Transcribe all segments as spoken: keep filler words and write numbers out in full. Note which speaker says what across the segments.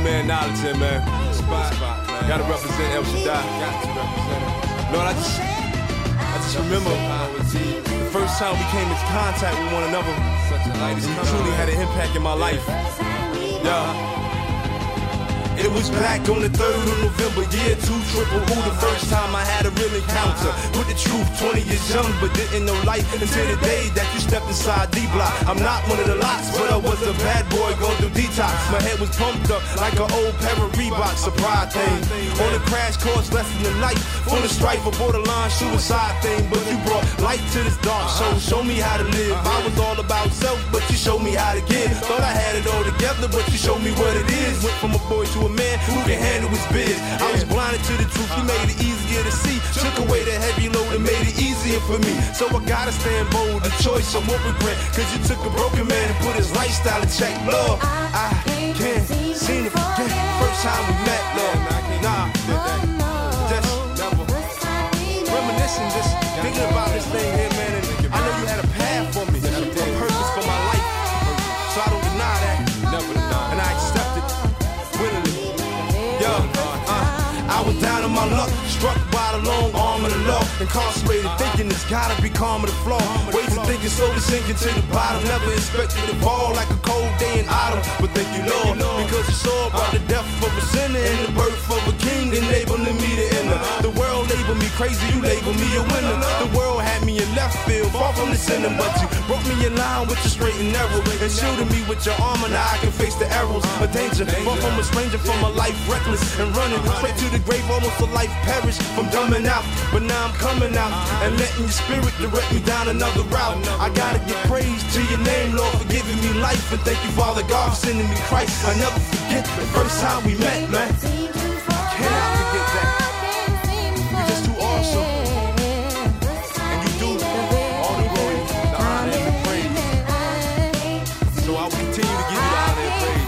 Speaker 1: man Knowledge in, man. Spot, spot, man. Gotta represent El Shaddai. Got to represent it. Lord, I just, I just remember the first time we came into contact with one another. You truly had an impact in my life. Yeah. It was back on the third of November, year two, triple O, the first time I had a real encounter with the truth. Twenty years young, but didn't know life until the day that you stepped inside D-Block. I'm not one of the lots, but I was a bad boy going through detox. My head was pumped up like an old pair of Reeboks, a pride thing. On a crash course, lesson in life, full of strife, a borderline suicide thing. But you brought light to this dark show, show me how to live. I was all about self, but you showed me how to give. Thought I had it all together, but you showed me what it is. Went from a boy to a man who can handle his biz. I was blinded to the truth, he made it easier to see. Took away the heavy load and made it easier for me. So I gotta stand bold, the choice I won't regret. Cause you took a broken man and put his lifestyle in check. Lord, I can't seem to forget first time we met, Lord. Nah, just reminiscing, just thinking about this thing here, man. And I know you had a path for me, a purpose for my life. So I don't deny that, and I accept it willingly. Yo, uh, I was down on my luck, struck by the long arm of the law, incarcerated, thinking it's gotta be calm of the flaw. Ways of thinking slowly sinking to the bottom. Never expected to fall like a cold day in autumn. But thank you, Lord, because you saw about the death of a sinner and the birth of a king, enabling me to enter. The world labeled me crazy, you labeled me a winner. The world had me in left field, far from the center, but you brought me in line with your straight and narrow, and shielded me with your armor. Now I can face the arrows of danger. Far from a stranger, from a life reckless and running straight to the grave, almost a life perished from dumbing out. But now I'm coming out and letting your spirit direct me down another route. I gotta give praise to your name, Lord, for giving me life, and thank you, Father God, for sending me Christ. I never forget the first time we met, man. I cannot forget that. You're just too awesome, and you do all the glory, the honor, and the praise. So I will continue to give you the honor and praise.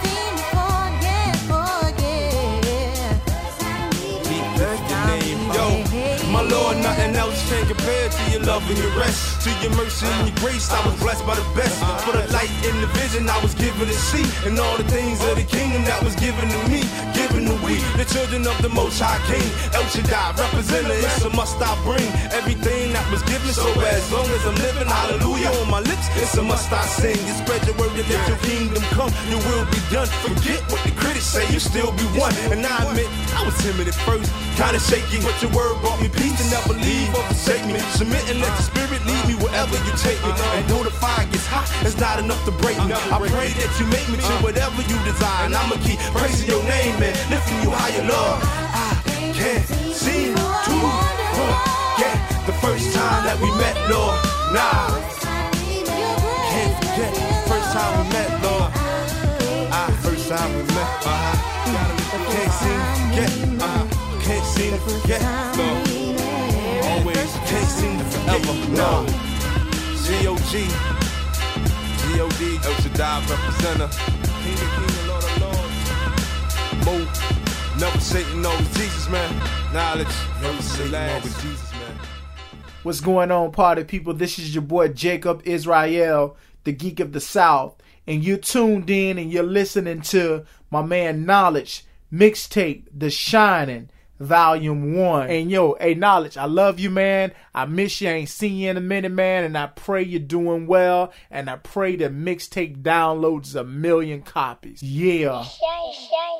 Speaker 1: My Lord, nothing else can compare to your love and your rest, to your mercy and your grace. I was blessed by the best, for the light and the vision I was given to see, and all the things of the kingdom that was given to me, given to we, the children of the Most High King. El Shaddai, representing, it's a must I bring everything that was given. So as long as I'm living, hallelujah on my lips, it's a must I sing. You spread your word and let your kingdom come, your will be done. Forget what the critics say, you still be one. And I admit, I was timid at first, kinda shaky, but your word brought me peace to never leave or forsake me. Submit and let the spirit lead me wherever you take me. And though the fire gets hot, it's not enough to break me. I pray that you make me to whatever you desire, and I'ma keep praising your name and lifting you higher, Lord. I can't seem to forget the first time that we met, Lord. Nah, can't forget the first time we met, Lord. Ah, first time we met. Uh-huh. Can't seem to forget. Uh-huh. Can't seem to forget, Lord. Always can't seem to forever, no. G O G, G O D, El Shaddai representer, King of Kings, Lord of Lords. Mo, never Satan, always Jesus, man. Knowledge, never Satan, always Jesus, man.
Speaker 2: What's going on, party people? This is your boy Jacob Israel, the Geek of the South, and you're tuned in and you're listening to my man Knowledge mixtape, The Shining, Volume one. And yo, hey Knowledge, I love you, man. I miss you. I ain't seen you in a minute, man. And I pray you're doing well. And I pray the mixtape downloads a million copies. Yeah.